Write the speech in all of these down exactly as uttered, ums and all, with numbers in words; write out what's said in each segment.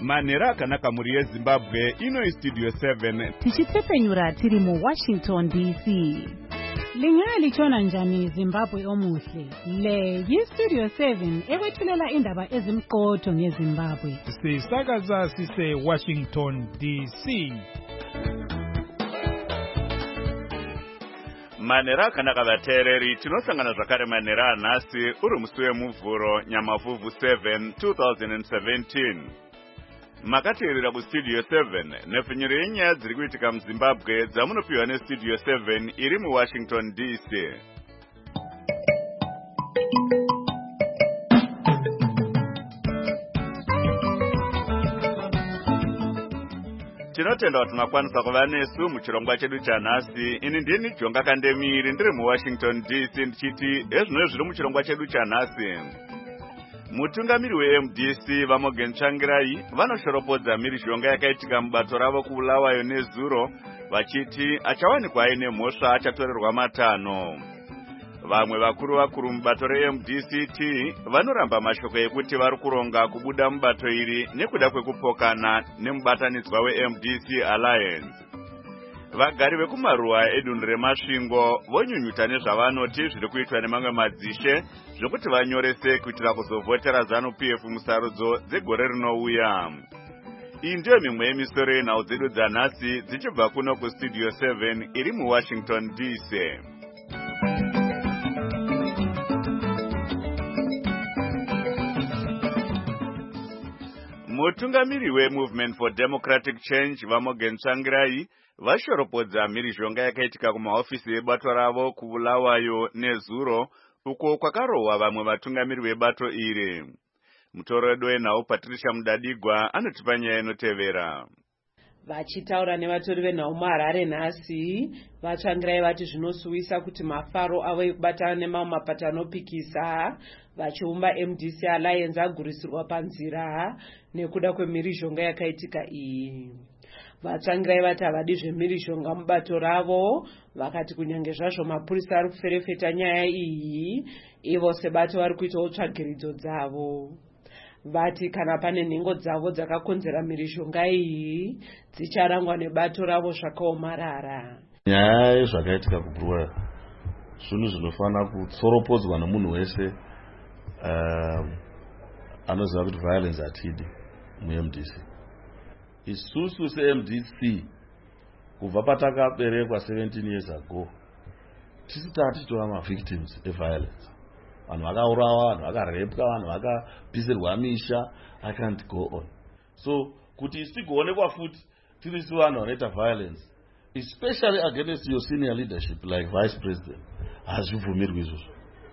Manera akanaka muri yeZimbabwe ino studio seven tichitsepenyura tiri mu Washington D C. Lingaya lichona njani Zimbabwe omuhle. Le yi studio seven ekwethulela indaba ezimqotho ngeZimbabwe. Sisakaza sise Washington D C. Manera akanaka vateereri tinosangana zvakare manera anhasi uri musi wemuvhuro Nyamavhuvhu seven two thousand seventeen. Makateerera kustudio seven nepfinyuro yenyaya dziri kuitika muZimbabwe dzamunopiwa nestudio seven iri muWashington D C. Tinotenda kuti makwanisa kuva nesu muchirongwa chedu chanhasi. Ini ndini Jonga Kandemiri ndiri muWashington D C ndichiti ezvino zviri muchirongwa chedu chanhasi. Mutungamiri weM D C Vamogen Tsvangirai vanoshoropodza mhirizhonga yakaitika mubato ravo kuBulawayo nezuro vachiti achawanikwa aine mhosva achatorerwa matanho. Vamwe vakuru vakuru mubato reM D C T vanoramba mashoko ekuti vari kuronga kubuda mubato iri nekuda kwekupokana nemubatanidzwa weM D C Alliance. Vagari vekumaruwa edunhu remasvingo vonyunyuta nezvavanoti zviri kuitwa nemamwe madzishe zvokuti vanyorese kuitira kuzovhotera ZANU-P F musarudzo dzegore rinouya. Iyi ndiyo mimwe yemisoro yenhau dzedu dzanhasi dzichibva kuno kustudio seven iri muWashington D C. Mutungamiri weMovement for Democratic Change Vamogen Tsvangirai vashoropodza mhirizhonga yakaitika kumahofisi ebato ravo kuBulawayo nezuro uko kwakarohwa vamwe vatungamiri vebato iri. Mutoro wedu wenhau Patricia Mudadigwa anotipa nyaya inotevera. Vachitaura nevatori venhau muHarare nhasi, Vatsvangirai vati zvinosuwisa kuti mafaro avo ekubatana nemamwe mapato anopikisa vachiumba M D C Alliance agurisirwa panzira nekuda kwemhirizhonga yakaitika iyi. Vatsvangirai vati havadi zvemhirizhonga mubato ravo, vakati kunyange zvazvo mapurisa ari kuferefeta nyaya iyi, ivo sebato vari kuitawo tsvagiridzo dzavo. Vati kana pane nhengo dzavo dzakakonzera mhirizhonga iyi dzicharangwa nebato ravo zvakaomarara. Nyaya yezvakaitika kuBulawayo zvinhu zvinofana kutsoropodzwa nomunhu wese uh, anoziva kuti violence hatidi muM D C. Isusu seM D C kubva patakaberekwa seventeen years ago tisi tati tova mavictims eviolence. Vanhu vakaurawa, vanhu vakarepwa, vanhu vakapisirwa misha. I can't go on. So kuti isi tigoonekwa futi tiri si vanhu vanoita violence, especially against your senior leadership like vice president, hazvibvumirwi izvozvo.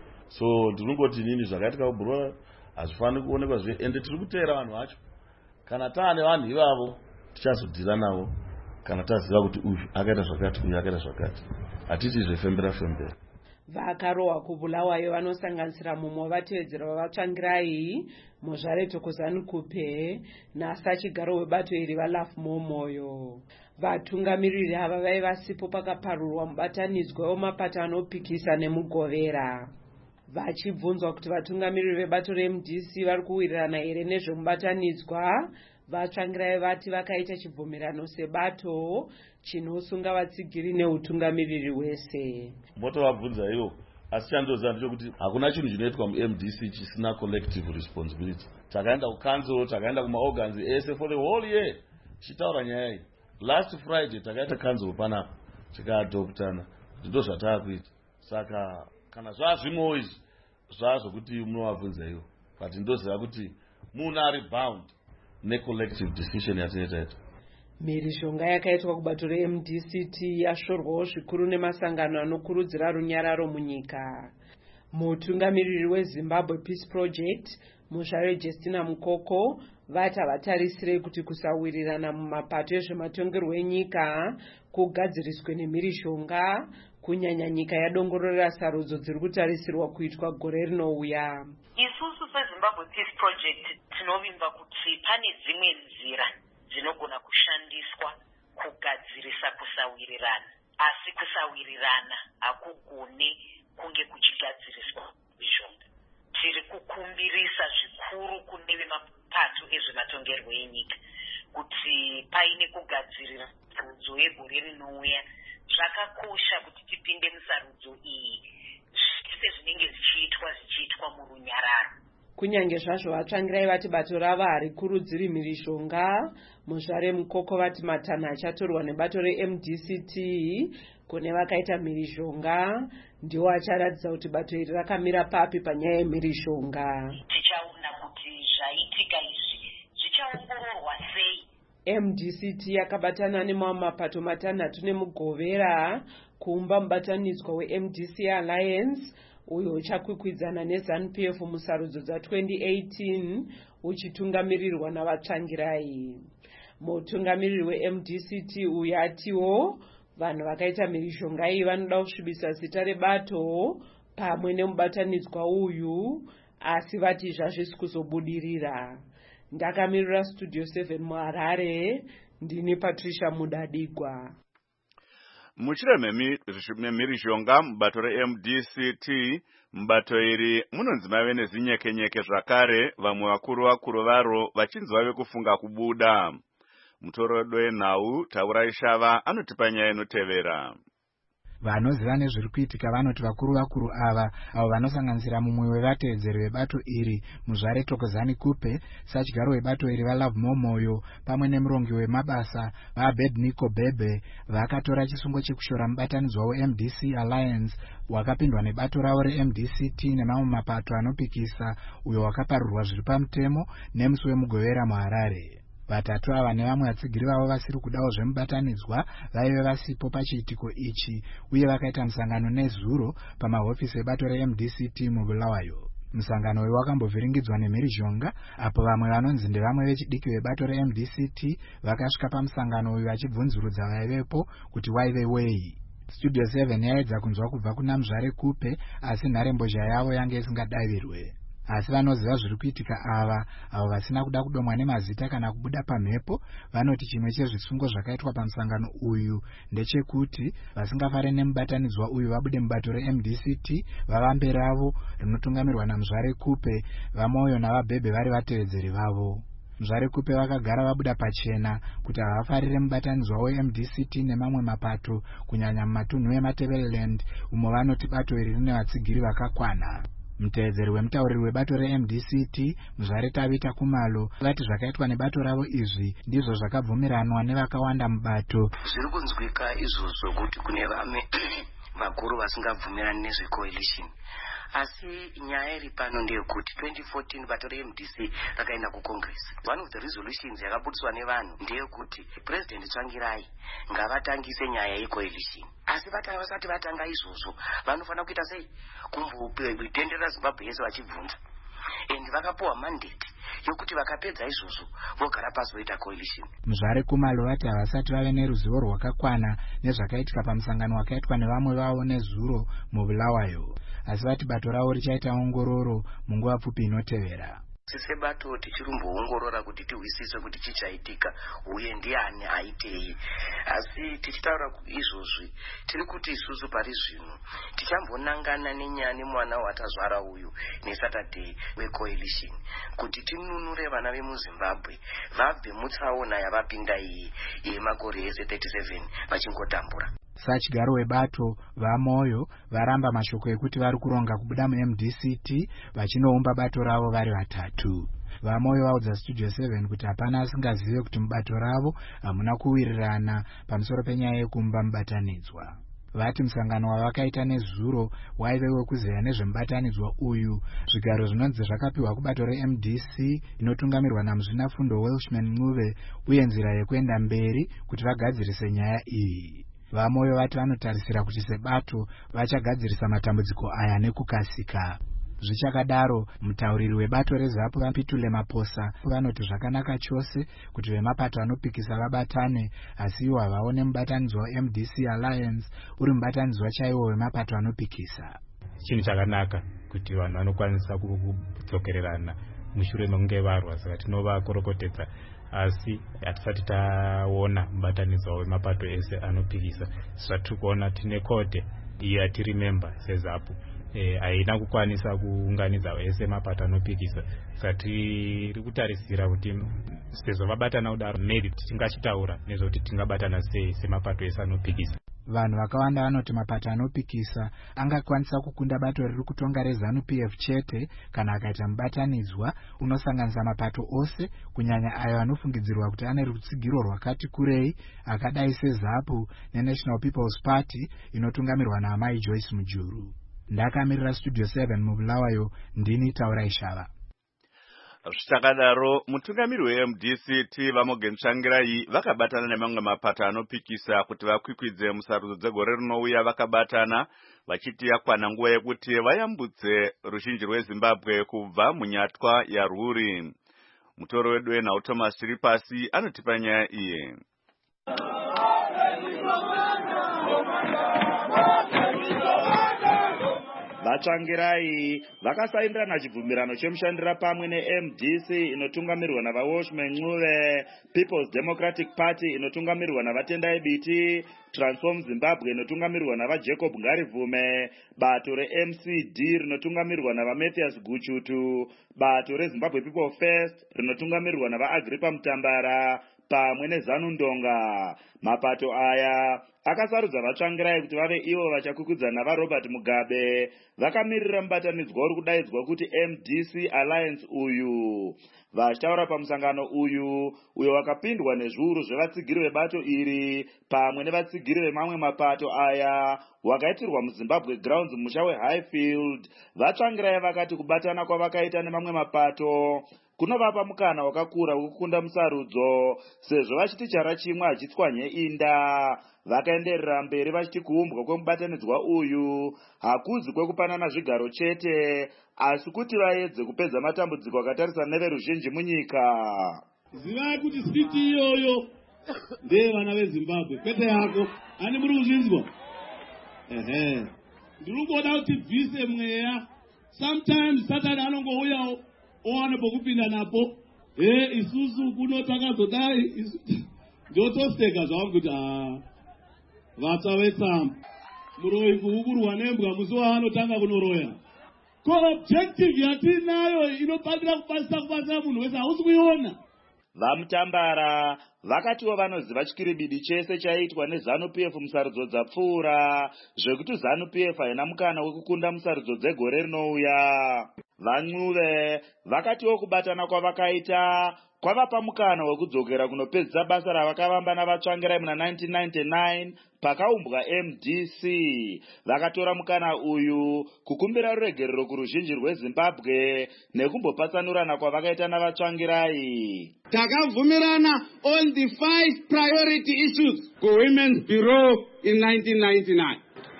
So ndinongoti nini zvakaitika kuBulawayo hazvifani kuonekwa zve, ende tiri kuteera vanhu vacho. Kana taane vanhu ivavo tichazodhira navo kana taziva kuti uyu akaita zvakati, uyu akaita zvakati. Hatiti zvefembera fembera. Vakarohwa kuBulawayo vanosanganisira mumwe wavatevedzera vaVatsvangirai, Mozvare Thokozani-Kupe nasachigaro webato iri vaLafu Momoyo. Vatungamiriri ava vaiva sipo pakaparurwa mubatanidzwa wemapato anopikisa nemugovera. Vachibvunzwa kuti vatungamiriri vebato reM D C vari kuwirirana here nezvemubatanidzwa, Vatsvangirai vati vakaita chibvumirano sebato chinosunga vatsigiri neutungamiriri wese. Motovabvunza ivo, asi chandoziva ndechekuti hakuna chinhu chinoitwa muM D C chisina collective responsibility. Takaenda kucouncil, takaenda kumaorgans ese for the whole year tichitaura nyaya iyi. Last Friday takaita council panapa tikaadoptana, ndo zvataakuita. Saka kana zvazvimwe izvi zvazvokuti munovabvunza ivo, but ndoziva kuti munhu ari bound necollective decision yatinoita. Mhirizhonga yakaitwa kubato reM D C T yashorwawo zvikuru nemasangano anokurudzira runyararo munyika. Mutungamiriri weZimbabwe Peace Project, Muzvare Justina Mukoko, vati havatarisirei kuti kusawirirana mumapato ezvematongerwo enyika kugadziriswe nemhirizhonga, kunyanya nyika yadongorera sarudzo dziri kutarisirwa kuitwa gore rinouya. Isusu seZimbabwe Peace Project tinovimba kuti pane dzimwe nzira dzinogona kushandiswa kugadzirisa kusawirirana, asi kusawirirana hakugone kunge kuchigadziriswa mhirizhonga. Tiri kukumbirisa zvikuru kune vemapato ezvematongerwo enyika tipinde musarudzo iyi zvese zvinenge zvichiitwa zvichiitwa murunyararo. Kunyange zvazvo vatsvangirai vati bato ravo harikurudziri mhirishonga, muzvare mukoko vati matanho achatorwa nebato re-M D C T kune vakaita mhirishonga ndiwo acharatidza kuti bato iri rakamira papi panyaya yemhirishonga. Tichaona kuti zvaitika izvi zvichaongororwa sei. M D C T yakabatana nemamwe mapato matanhatu nemugovera kuumba mubatanidzwa we-M D C Alliance uyo uchakwikwidzana neZANU P F musarudzo dza-twenty eighteen uchitungamirirwa navatsvangirai. Mutungamiriri we-M D C T uyu atiwo vanhu vakaita mhirishonga iyi vanoda kusvibisa zita rebato pamwe nemubatanidzwa uyu, asi vati zvazvisi kuzobudirira. Ndakamirira Studio seven muHarare, ndini Patricia Mudadigwa. Muchire memhirishonga mubato re-M D C T, mubato iri munonzi mave nezinyekenyeke zvakare, vamwe vakuru vakuru varo vachinzi vave kufunga kubuda. Mutoro wenhau Taurai Shava anotipa nyaya inotevera. Vanoziva nezviri kuitika vanoti vakuru vakuru ava avo vanosanganisira mumwe wevatevedzeri vebato iri muzvare Thokozani Kupe, sachigyaro webato iri vaLove Momoyo pamwe nemurongi wemabasa vaAbednego Bebe vakatora chisungo chekushora mubatanidzwa we-M D C Alliance wakapindwa nebato ravo re-M D C T nemamwe mapato anopikisa uyo wakaparurwa zviri pamutemo nemusi wemugovera muHarare. Vatatu ava nevamwe vatsigiri vavo vasiri kudawo zvemubatanidzwa vaive vasipo pachiitiko ichi uye vakaita musangano nezuro pamahofisi ebato re-M D C T muBulawayo. Musangano uyu wakambovhiringidzwa nemhirishonga apo vamwe vanonzi ndevamwe vechidiki vebato re-M D C T vakasvika pamusangano uyu vachibvunzurudza vaivepo kuti waive wei. Studio seven yaedza kunzwa kubva kuna muzvare Kupe asi nharembozha yavo yange isingadavirwe. Asi vanoziva zviri kuitika ava avo vasina kuda kudomwa nemazita kana kubuda pamhepo vanoti chimwe chezvisungo zvakaitwa pamusangano uyu ndechekuti vasingafare nemubatanidzwa uyu vabude mubato re-M D C T vavambe ravo rinotungamirwa namuzvare Kupe, vaMoyo navaBhebhe vari vatevedzeri vavo. Muzvare Kupe vakagara vabuda pachena kuti havafarire mubatanidzwa we-M D C T nemamwe mapato kunyanya mumatunhu eMatebeleland umo vanoti bato iri rine vatsigiri vakakwana. Mutevedzeri wemutauriri webato re-M D C T muzvare Tabita Kumalo vati zvakaitwa nebato ravo izvi ndizvo zvakabvumiranwa nevakawanda mubato. Zviri kunzwika izvozvo kuti kune vamwe vakuru vasingabvumirani nezvecoalition, asi nyaya iri pano ndeyekuti twenty fourteen bato re-M D C rakaenda kucongress. One of the resolutions yakabudiswa nevanhu ndeyekuti President Tsvangirai ngavatangise nyaya yecoalition, asi vatanga vasati vatanga izvozvo vanofanira kuita sei? Kumbotendera Zimbabwe yese vachibvunza, and vakapuwa mandate yokuti vakapedza izvozvo vogara pasi voita coalition. Muzvare Kumalo vati havasati vave neruzivo rwakakwana nezvakaitika pamusangano wakaitwa nevamwe vavo nezuro muBulawayo, asi vati bato ravo richaita ongororo munguva pfupi inotevera. Sebato tichirumboongorora kuti tihwisise kuti chichaitika uye ndiani aitei, asi tichitaura izvozvi tiri kuti isusu pari zvino tichambonangana nenyaya mwana watazvara uyu neSaturday wecoalition kuti tinunure vana vemuZimbabwe vabve mutsaona yavapinda iyi yemakore ese thirty-seven vachingotambura. Sachigaro webato vaMoyo varamba mashoko ekuti vari kuronga kubuda mu-M D C T vachinoumba bato ravo vari vatatu. VaMoyo vaudza Studio seven kuti hapana asingazive kuti mubato ravo hamuna kuwirirana pamusoro penyaya yekumba mubatanidzwa. Vati musangano wavakaita nezuro waive wekuzeya nezvemubatanidzwa uyu, zvigaro zvinonzi zvakapiwa kubato re-M D C inotungamirwa namuzvinafundo Welshman Mnuve uye nzira yekuenda mberi kuti vagadzirise nyaya iyi. VaMoyo vati vanotarisira kuti sebato vachagadzirisa matambudziko aya nekukasika. Zvichakadaro, mutauriri webato reZAPU vaPitule Maposa vanoti zvakanaka chose kuti vemapato anopikisa vabatane, asi iwo havaone mubatanidzwa we-M D C Alliance uri mubatanidzwa chaiwo wemapato anopikisa. Chinhu chakanaka kuti vanhu vanokwanisa kudzokererana mushure mekunge varwa, saka tinovakorokotedza, asi hatisati taona mubatanidzwa wemapato ese anopikisa. Saka kuona tine kode iyi atiri member seZAPU haina kukwanisa kuunganidza ese mapato anopikisa, saka tiri kutarisira kuti sezvo vabatana kudaro maybe tingachitaura nezvekuti tingabatana sei semapato ese anopikisa. vanhu vakawanda vanoti mapato anopikisa angakwanisa kukunda bato riri kutonga rezanu P F chete kana akaita mubatanidzwa unosanganisa mapato ose, kunyanya ayo anofungidzirwa kuti ane rutsigiro rwakati kurei akadai seZAPU neNational People's Party inotungamirwa naamai Joyce Mujuru. Ndakamirira Studio seven mubulawayo, ndini Taurai Shava. Zvichakadaro mutungamiri weM D C T Vamogen Tsvangirai vakabatana nemamwe mapato anopikisa kuti vakwikwidze musarudzo dzegore rinouya. Vakabatana vachiti yakwana nguva yekuti vayambutse ruzhinji rweZimbabwe kubva munyatwa yarwuri. Mutoro wedu wenhau Thomas Ripasi anotipa nyaya iyi. Vatsvangirai vakasaindirana chibvumirano chemushandira pamwe neM D C inotungamirwa navaWashman Ncube, People's Democratic Party inotungamirwa navatendai Biti, Transform Zimbabwe inotungamirwa navaJacob Ngarivume, bato reM C D rinotungamirwa navaMatthias Guchutu, bato reZimbabwe People First rinotungamirwa navaAgrippa Mutambara pamwe neZanu Ndonga. Mapato aya akasarudza Vatsvangirai kuti vave ivo vachakukudzana navaRobert Mugabe vakamirira mubatanidzwa uri kudaidzwa kuti M D C Alliance uyu. Vachitaura pamusangano uyu uyo wakapindwa nezviuru zvevatsigiri vebato iri pamwe nevatsigiri vemamwe mapato aya wakaitirwa muZimbabwe Grounds musha weHighfield, Vatsvangirai vakati kubatana kwavakaita nemamwe mapato kunovapa mukana wakakura wekukunda musarudzo sezvo vachiti chara chimwe hachitswanye inda. Vakaenderera mberi vachiti kuumbwa kwemubatanidzwa uyu hakuzi kwekupanana zvigaro chete asi kuti vaedze kupedza matambudziko akatarisana neveruzhinji munyika. Zivai kuti siti iyoyo ndeyevana veZimbabwe kwete yako. Ani muri kuzvinzwa? Ehe. Ndiri kuda kuti bvise mweya. Sometimes Satani anongouyawo owane pokupinda napo. Eh, isusu kuno takazodai ndotoseka zvawo kuti ah vatsa vetsamba muroyi kuukurwa nembwa musi waanotanga kunoroya. Ko objective yatinayo inofanira kubatsira kubatsira munhu wese hausi kuiona. Vamutambara vakatiwo vanoziva chikiribidi chese chaiitwa neZanu P F musarudzo dzapfuura zvekuti Zanu P F haina mukana wekukunda musarudzo dzegore rinouya. Vancube vakatiwo kubatana kwavakaita kwavapa mukana wekudzokera kunopedzisa basa ravakavamba navatsvangirai muna nineteen ninety-nine pakaumbwa M D C. Vakatora mukana uyu kukumbira ruregerero kuruzhinji rweZimbabwe nekumbopatsanurana kwavakaita navatsvangirai. Takabvumirana on the five priority issues kuWomen's Bureau in nineteen ninety-nine.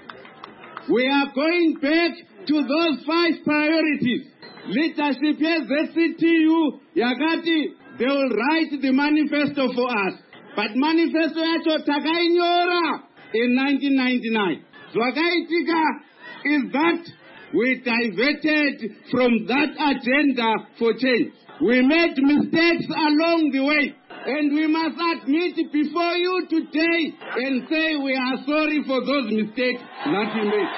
We are going back to those five priorities. Leadership yeZ C T U yakati they will write the manifesto for us. But manifesto yacho takainyora in nineteen ninety-nine. Zvakaitika is that we diverted from that agenda for change. We made mistakes along the way. And we must admit before you today and say we are sorry for those mistakes that we made.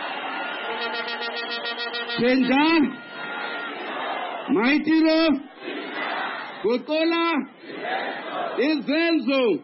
Chenjan, Maitiro, Kotola, Izenzo.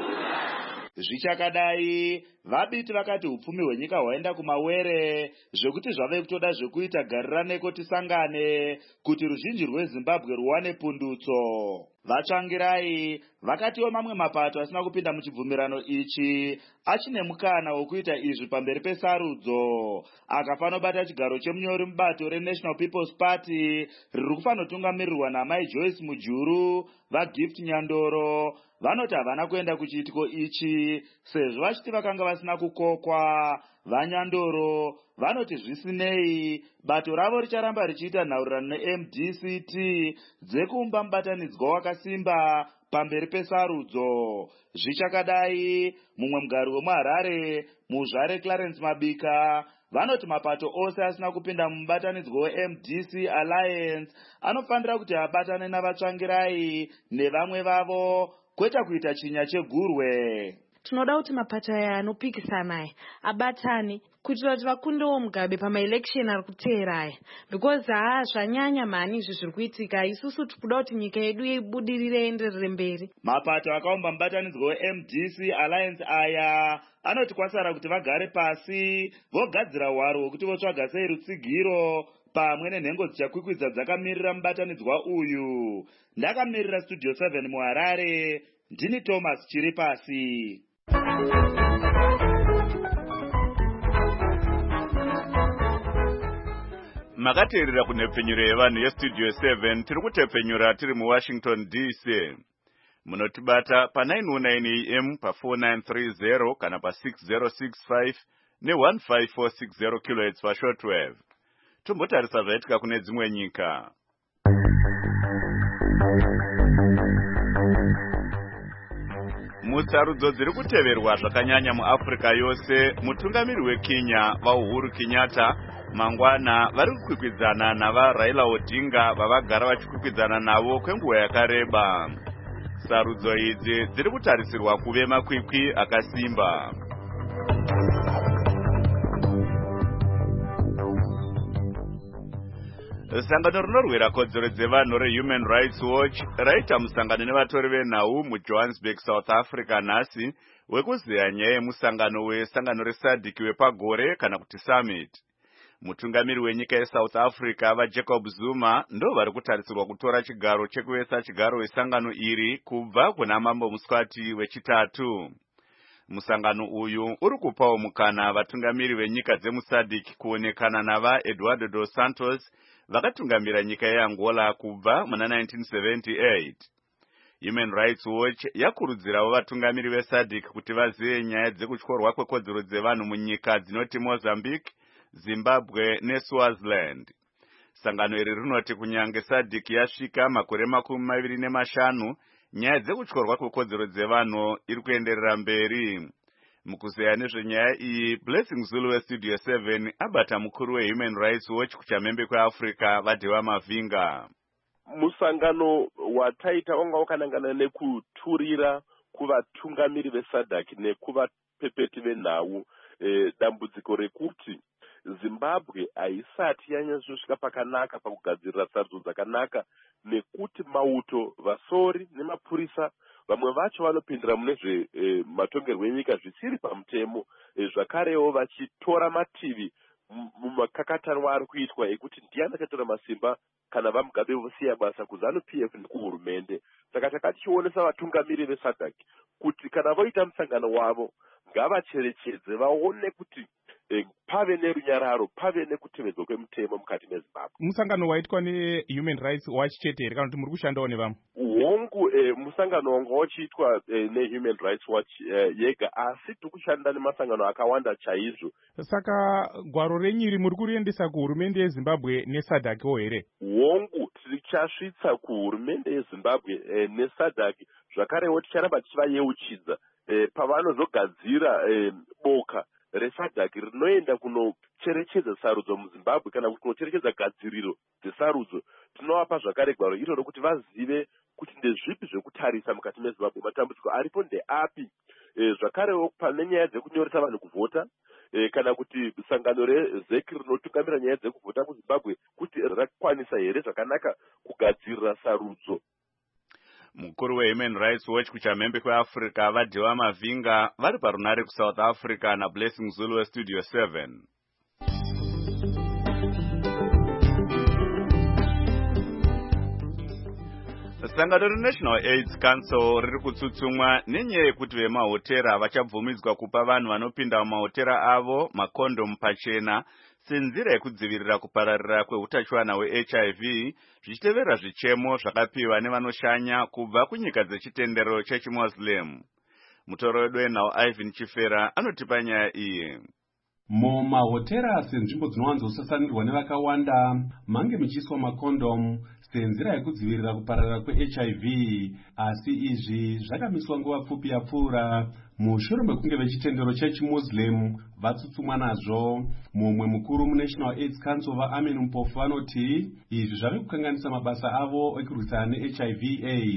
Zvichakadai vabiti vakati upfumi hwenyika hwaenda kumawere zvekuti zvave kutoda zvekuita gariraneko tisangane kuti ruzhinji rweZimbabwe ruwane pundutso. Vatsvangirai vakatiwo mamwe mapato asina kupinda muchibvumirano ichi achine mukana wokuita izvi pamberi pesarudzo. Akafanobata chigaro chemunyori mubato reNational People's Party riri kufanotungamirirwa naamai Joyce Mujuru, vaGift Nyandoro vanoti havana kuenda kuchiitiko ichi sezvo vachiti vakanga vasina kukokwa. VaNyandoro vanoti zvisinei bato ravo richaramba richiita nhaurirano neM D C T dzekuumba mubatanidzwa wakasimba pamberi pesarudzo. Zvichakadai mumwe mugari wemuHarare muzvare Clarence Mabika vanoti mapato ose asina kupinda mubatanidzwa weM D C Alliance anofanira kuti abatane navatsvangirai nevamwe vavo kwete kuita chinya chegurwe. Tinoda kuti mapato aya anopikisana abatane kuitira kuti vakundewo Mugabe pamaelection ari kuteera aya, because haa zvanyanya mani izvi zviri kuitika. Isusu tikuda kuti nyika yedu ibudirire ienderere mberi. Mapato akaumba mubatanidzwa we-M D C Alliance aya anoti kwasara kuti vagare pasi vogadzira hwaro hwekuti votsvaga sei rutsigiro pamwe nenhengo dzichakwikwidza dzakamirira mubatanidzwa uyu. Ndakamirira Studio seven muHarare, ndini Thomas chiri pasi. Makateerera kunhepfenyuro yevanhu yestudio seven tiri kutepfenyura tiri muWashington D C. Munotibata pa nine oh nine A M pa four nine three zero kana pa six zero six five ne one five four six zero kilohertz pa shortwave. Tombotarisa zvaitika kune dzimwe nyika. Mutsarudzo dziri kuteverwa zvakanyanya muAfrica yose, mutungamiri weKenya vaUhuru Kenyatta mangwana vari kukwikwidzana nava Raila Odinga vavagara vachikwikwidzana navo kwenguva yakareba. Sarudzo idzi dziri kutarisirwa kuve makwikwi akasimba. Sangano rinorwira kodzero dzevanhu reHuman Rights Watch raita musangano nevatori venhau muJohannesburg, South Africa nhasi wekuzeya nyaya yemusangano wesangano reSADC wepagore kana kuti summit. Mutungamiri wenyika yeSouth Africa vaJacob Zuma ndo vari kutarisirwa kutora chigaro chekuvesa chigaro wesangano iri kubva kuna Mambo Muswati wechitatu. Musangano uyu uri kupawo mukana vatungamiri venyika dzemuSADC kuonekana nava Eduardo dos Santos vakatungamira nyika yeAngola kubva muna nineteen seventy-eight. Human Rights Watch yakurudzirawo vatungamiri veSADC kuti vazive nyaya dzekutyorwa kwekodzero dzevanhu munyika dzinoti Mozambique, Zimbabwe neSwaziland. Sangano iri rinoti kunyange SADC yasvika makore makumi maviri nemashanu, nyaya dzekutyorwa kwekodzero dzevanhu iri kuenderera mberi. Mukuzeya nezvenyaya iyi, Blessing Zulu weStudio seven abata mukuru weHuman Rights Watch kuchamhembe kweAfrica Vadhewa Mavinga. Musangano wataita wanga wakanangana nekuturira kuvatungamiri veSADC nekuvapepeti venhau e, dambudziko rekuti Zimbabwe haisati yanyazosvika pakanaka pakugadzirira sarudzo dzakanaka nekuti mauto vasori nemapurisa vamwe vacho vanopindira mune zve e, matongerwo enyika zvisiri pamutemo, e, zvakarewo vachitora mativi mumakakatanwa ari kuitwa ekuti ndiani achatora masimba kana vaMugabe vosiya basa kuZANU-P F nekuhurumende. Saka takati chionesa vatungamiri veSADC kuti kana voita musangano wavo ngavacherechedze vaone kuti e, pave nerunyararo, pave nekutevedzwa kwemutemo mukati meZimbabwe. Musangano waitwa neHuman Rights Watch chete here kana kuti muri kushandawo nevamwe? Hongu e, musangano wanga wachiitwa e, neHuman Rights Watch e, yega, asi tiri kushanda nemasangano akawanda chaizvo. Saka gwaro renyiri muri kuriendesa kuhurumende yeZimbabwe neSADC-wo here? Hongu tichasvitsa kuhurumende yeZimbabwe e, neSADC, zvakarewo ticharamba tichivayeuchidza e, pavanozogadzira e, boka reSADC rinoenda kunocherechedza sarudzo muZimbabwe kana kuti kunocherechedza gadziriro dzesarudzo. Tinovapa zvakare gwaro iroro kuti vazive kuti ndezvipi zvekutarisa mukati meZimbabwe, matambudziko aripo ndeapi. E, zvakarewo pane nyaya dzekunyoresa vanhu kuvhota e, kana kuti sangano reZEC rinotungamira nyaya dzekuvhota muZimbabwe kuti rakwanisa here zvakanaka kugadzirira sarudzo. Mukuru weHuman Rights Watch kuchamhembe kweAfrica Vadhewa Mavinga vari parunare kuSouth Africa naBlessing Zulu weStudio seven. Sangano reNational AIDS Council riri kutsutsumwa nenyaya yekuti vemahotera vachabvumidzwa kupa vanhu vanopinda mumahotera avo makondomu pachena senzira yekudzivirira kupararira kweutachiwana hweH I V, zvichitevera zvichemo zvakapiwa nevanoshanya kubva kunyika dzechitendero chechiMuslim. Mutoro wedu wenhau Ivan Chifera anotipa nyaya iyi. Mumahotera senzvimbo dzinowanzosasanirwa nevakawanda mange muchiiswa makondomu senzira yekudzivirira kupararira kweH I V, asi izvi zvakamiswa nguva pfupi yapfuura mushure mekunge vechitendero chechiMuslim vatsutsumwa nazvo. Mumwe mukuru muNational AIDS Council vaAmin Mpofu vanoti izvi zvave kukanganisa mabasa avo ekurwisana neH I V AIDS.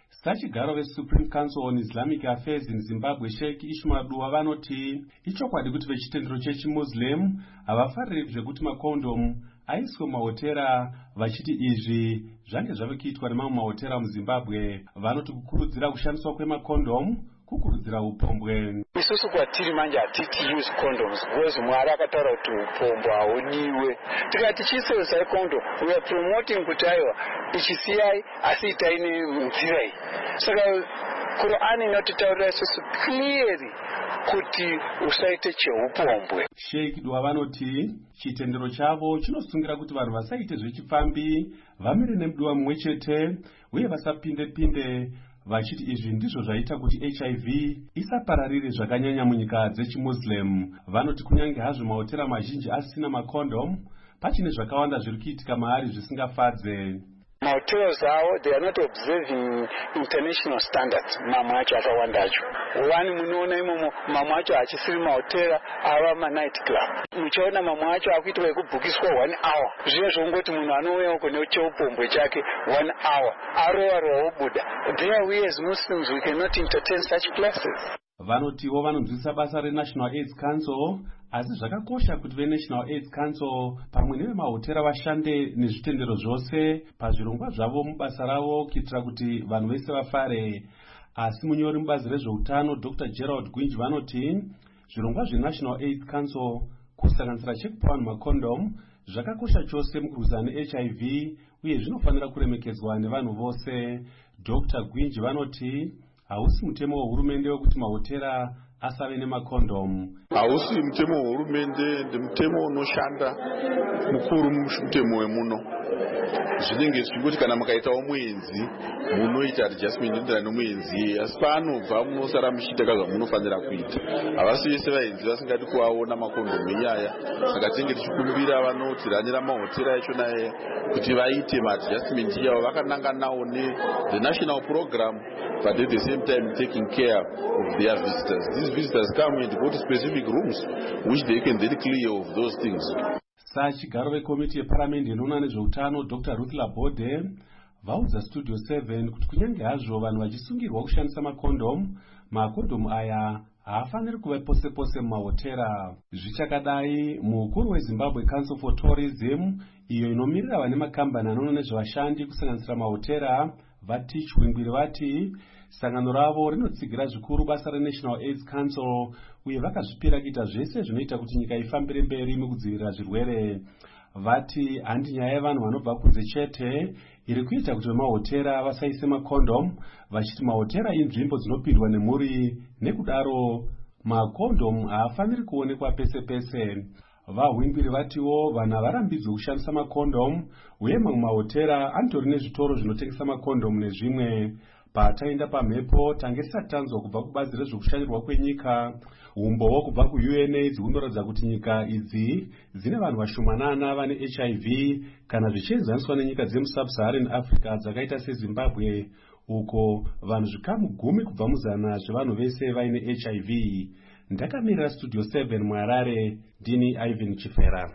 Sachigaro veSupreme Council on Islamic Affairs in Zimbabwe Sheikh Ishmael Dua vanoti ichokwadi kuti vechitendero chechimuslim havafariri zvekuti makondomu aiswe mahotera, vachiti izvi zvange zvave kuitwa nemamwe mahotera muZimbabwe. Vanoti kukurudzira kushandiswa kwemakondomu kukurudzira upombwe. Isusu kwatiri manje hatiti use condoms because Mwari akataura kuti upombwe haudiwe. Tikati chisevesai condom, we are promoting kuti aiwa ichisiyai asi itai nenzira iyi. Saka Qur'ani inotitaurira isusu clearly kuti usaite cheupombwe. Sheikh Dua vanoti chitendero chavo chinosungira kuti vanhu vasaite zvechipfambi, vamire nemudiwa mumwe chete uye vasapinde pinde, vachiti izvi ndizvo zvaita kuti H I V isapararire zvakanyanya munyika dzechimuslim. Vanoti kunyange hazvo mahotera mazhinji asina makondomu, pachine zvakawanda zviri kuitika maari zvisingafadze. Mahotels avo, they are not observing international standards. Mamwe acho akawanda acho. Wani munoona imomo mamwe acho achisiri mahotera ava ma night club. Muchaona mamwe acho akuitwa ekubhukiswa one hour. Zviye zvongoti munhu anouya uko necheupombwe chake one hour. Arova rova obuda. There we as Muslims we cannot entertain such places. Vanotiwo vanonzwisa basa reNational AIDS Council, asi zvakakosha kuti veNational AIDS Council pamwe nevemahotera vashande nezvitendero zvose pazvirongwa zvavo mubasa ravo kuitira kuti vanhu vese vafare. Asi munyori mubazi rezveutano Doctor Gerald Gwinji vanoti zvirongwa zveNational AIDS Council kusanganisira chekupa vanhu makondomu zvakakosha chose mukurwisana neH I V uye zvinofanira kuremekedzwa nevanhu vose. Doctor Gwinji vanoti hausi mutemo wehurumende wekuti mahotera asave nemakondomu. Hausi mutemo wehurumende, ndi mutemo unoshanda mukuru mutemo wemuno. Zvinenge zvichikuti kana mukaitawo muenzi munoita adjustment inoenderana nomuenzi, asi paanobva munosara muchiita zvazvamunofanira kuita. Havasi vese vaenzi vasingadi kuaona makondomu enyaya, saka tinenge tichikumbira vanotiranira mahotera achona kuti vaite maadjustment yavo vakananga nawo ne national program, but at the same time taking care of their visitors. These visitors come and go to specific rooms which they can then clear of those things. Sachigaro vekomiti yeparamende inoona nezveutano Doctor Ruth Labode vaudza Studio seven kuti kunyange hazvo vanhu vachisungirwa kushandisa makondomu, makondomu aya haafaniri kuva pose pose mumahotera. Zvichakadai, mukuru weZimbabwe Council for Tourism, iyo inomirira vane makambani anoona nezvevashandi kusanganisira mahotera, vati chwingwiri vati sangano ravo rinotsigira zvikuru basa reNational AIDS Council uye vakazvipira kuita zvese zvinoita kuti nyika ifambire mberi mukudzivirira zvirwere. Vati handi nyaya yevanhu vanobva kunze chete iri kuita kuti vemahotera vasaise makondomu, vachiti mahotera inzvimbo dzinopindwa nemhuri, nekudaro makondomu haafaniri kuonekwa pese pese. Vahwingwiri vatiwo vanhu havarambidzwe kushandisa makondomu uye mamwe mahotera anorine zvitoro zvinotengesa makondomu nezvimwe. Pataenda pamhepo tange tisati tanzwa kubva kubazi rezvekushandirwa kwenyika, umbowo kubva kuU N AIDS hunoratidza kuti nyika idzi dzine vanhu vashomanana vane H I V kana zvichienzaniswa nenyika dzemuSub-Saharan Africa dzakaita seZimbabwe, uko vanhu zvikamu gumi kubva muzana zvevanhu vese vaine H I V. Ndakamirira Studio seven muHarare, ndini Ivan Chifera.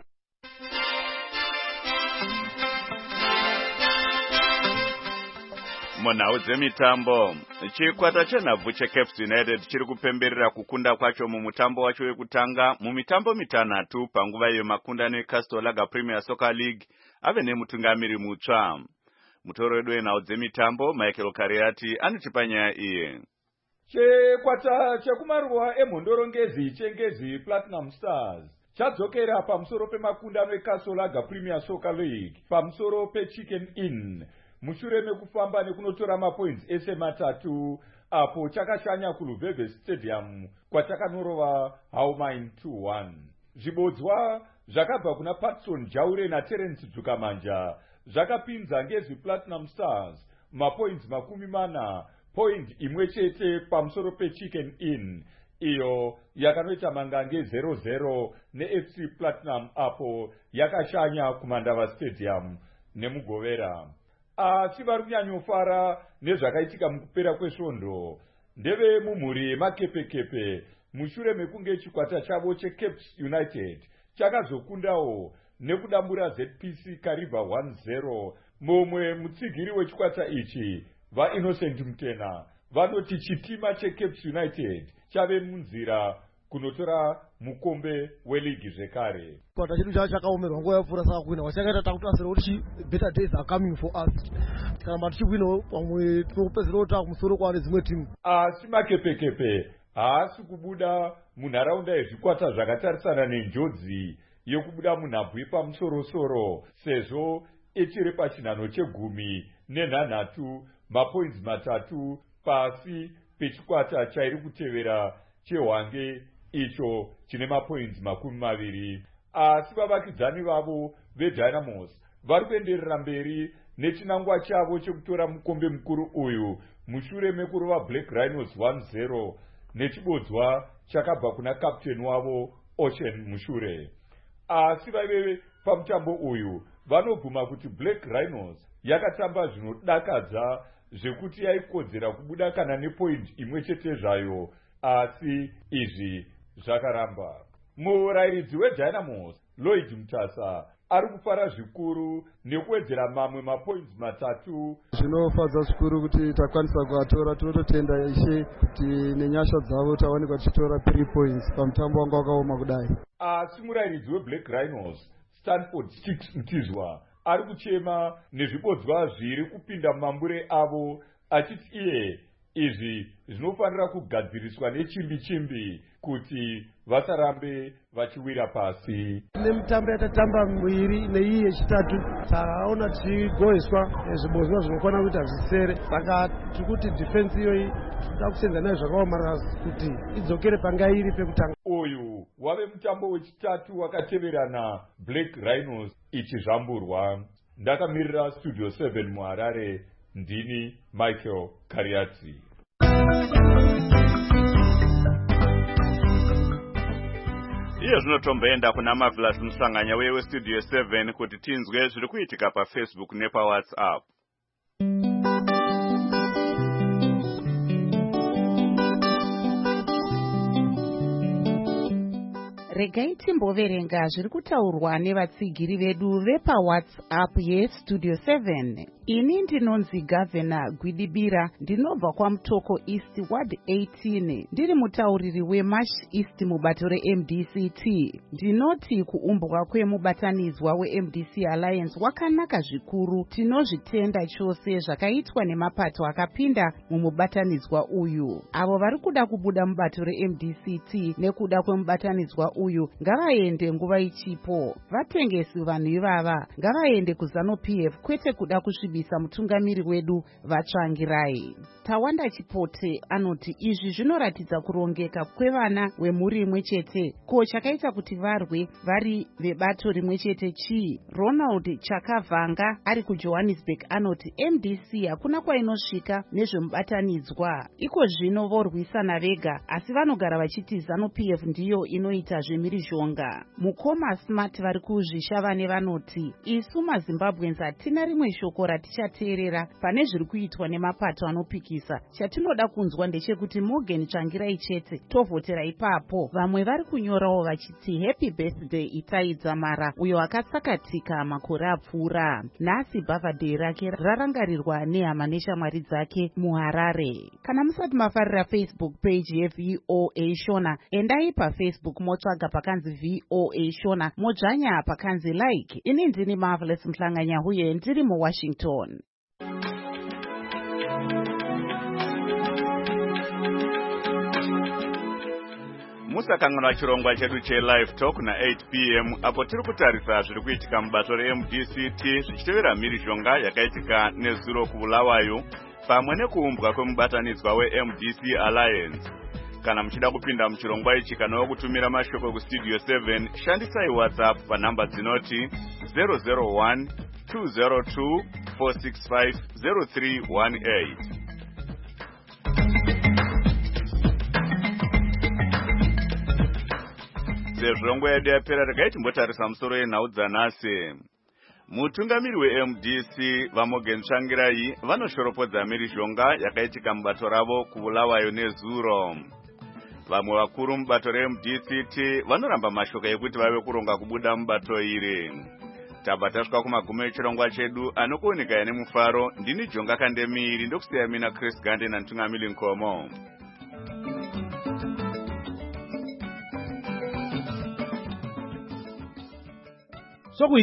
Munhau dzemitambo, chikwata chenhabvu cheCaps United chiri kupemberera kukunda kwacho mumutambo wacho wekutanga mumitambo mitanhatu panguva yemakunda neCastle Lager Premier Soccer League ave nemutungamiri mutsva. Mutoro wedu wenhau dzemitambo Michael Kariati anotipa nyaya iye. Chikwata chekumaruwa emhondorongezi chengezi Platinum Stars chadzokera pamusoro pemakundano eCastle Lager Premier Soccer League pamusoro peChicken Inn mushure mekufamba nekunotora mapoints ese matatu apo chakashanya kuLubeve Stadium kwachakanorova Haumain two one. Zvibodzwa zvakabva kuna Patson Jaure naTerence Dzukamanja zvakapinza ngezi Platinum Stars mapoints makumi mana, point imwe chete pamusoro peChicken Inn iyo yakanoita mangange zero zero neF C Platinum apo yakashanya kuMandava Stadium nemugovera. Asi vari kunyanyofara nezvakaitika mukupera kwesvondo ndeve mumhuri yemakepekepe mushure mekunge chikwata chavo cheCaps United chakazokundawo nekudambura Z P C Kariba one zero. Mumwe mutsigiri wechikwata ichi vaInnocent Mutena vanoti chitima cheCaps United chave munzira kunotora mukombe weligi zvekare. Kwata chedu chacho chakaomerwa nguva yapfuura saka kuwina wachakaita takutasira kuti better days are coming for us. Kana mati chiwina pamwe tinopedzera kuti kumusoro kwa dzimwe timu. Asi makepekepe haasi kubuda munharaunda yezvikwata zvakatarisana nenjodzi yokubuda munhabvu yepamusoro-soro sezvo echiri pachinhano chegumi nenhanhatu mapoints matatu pasi pechikwata chairi kutevera chehwange icho chine mapoints makumi maviri. Asi vavakidzani vavo veDynamos vari kuenderera mberi nechinangwa chavo chekutora mukombe mukuru uyu mushure mekurova Black Rhinos one zero nechibodzwa chakabva kuna kapteni wavo Ocean mushure. Asi vaive pamutambo uyu vanobvuma kuti Black Rhinos yakatamba zvinodakadza zvekuti yaikodzera kubuda kana nepoint imwe chete zvayo, asi izvi zvakaramba. Murairidzi weDynamos Lloyd Mutasa ari kufara zvikuru nekuwedzera mamwe mapoints matatu. Zvinofadza zvikuru kuti takwanisa kuatora, tinototenda Ishe kuti nenyasha dzavo tawanikwa tichitora three points pamutambo wanga wakaoma kudai. Asi murairidzi weBlack Rhinos Stanford Sticks Mtizwa ari kuchema nezvibodzwa zviri kupinda mumambure avo achiti iye izvi zvinofanira kugadziriswa nechimbi chimbi kuti vasarambe vachiwira pasi. Nemitambo yatatamba miviri neiyi yechitatu takaona tichigoheswa zvibodzwa zvinokwana kuita zvisere, saka tirikuti defense iyoyi tinoda kusenza nayo zvakaomarara kuti idzokere panga iri pekutanga. Uyu wave mutambo wechitatu wakateverana Black Rhinos ichizvamburwa. Ndakamirira Studio seven muHarare, ndini Michael Kariatsi. Iye zvinotomboenda kuna Marvelous Musanganya wewe Studio seven kuti tinzwe zviri kuitika paFacebook nepaWhatsApp. Regai timboverenga zviri kutaurwa nevatsigiri vedu vepaWhatsApp yeStudio seven. Ini ndinonzi Gavena Gwidibira, ndinobva kwaMutoko East Ward eighteen, ndiri mutauriri weMash East mubato reM D C T. Ndinoti kuumbwa kwemubatanidzwa weM D C Alliance wakanaka zvikuru. Tinozvitenda chose zvakaitwa nemapato akapinda mumubatanidzwa uyu. Avo vari kuda kubuda mubato reM D C T nekuda kwemubatanidzwa uyu ngavaende nguva ichipo. Vatengesi vanhu ivava ngavaende kuZanu P F kwete kuda kusvibisa mutungamiri wedu vatsvangirai. Tawanda Chipote anoti izvi zvinoratidza kurongeka kwevana wemhuri imwe chete. Ko chakaita kuti varwe vari vebato rimwe chete chii? Ronald Chakavanga ari kuJohannesburg anoti M D C hakuna kwainosvika nezvemubatanidzwa. Iko zvino vorwisana vega asi vanogara vachiti Zanu P F ndiyo inoita zvemhirizhonga. Mukoma Smart vari kuzvishavane vanoti isu maZimbabweans hatina rimwe shoko ratichateerera pane zviri kuitwa nemapato anopikisa. Chatinoda kunzwa ndechekuti Morgan Tsvangirai chete tovhotera ipapo. Vamwe vari kunyorawo vachiti happy birthday Itai Dzamara uyo akasakatika makore apfuura. Nhasi birthday rake rarangarirwa nehama neshamwari dzake muHarare. Kana musati mafarira Facebook page yeV O A Shona, endai paFacebook motsvaga pakanzi V O A Shona modzvanya pakanzi like. Ini ndini Marvelous Musanganya uye ndiri muWashington. Musakanganwa chirongwa chedu cheLive Talk na eight p m apo tiri kutarisa zviri kuitika mubato reM D C T zvichitevera mhirizhonga yakaitika nezuro kuBulawayo pamwe nekuumbwa kwemubatanidzwa weM D C Alliance. Kana muchida kupinda muchirongwa ichi kana wokutumira mashoko kuStudio seven, shandisai WhatsApp panhamba dzinoti zero zero one two zero two four six five zero three one eight. Sezvo yedu yapera regai timbotarisa musoro yenhau dzanhasi. Mutungamiri weM D C vaMorgan Tsvangirai vanoshoropodza mhirizhonga yakaitika mubato ravo kuBulawayo nezuro. Vamwe vakuru mubato reM D C T vanoramba mashoko ekuti vave kuronga kubuda mubato iri. tabva tasvika kumagumo echirongwa chedu anokuoneka nemufaro. Ndini Jonga Kandemiri ndokusiya mina Chris Gande nantungamili Nkomo. So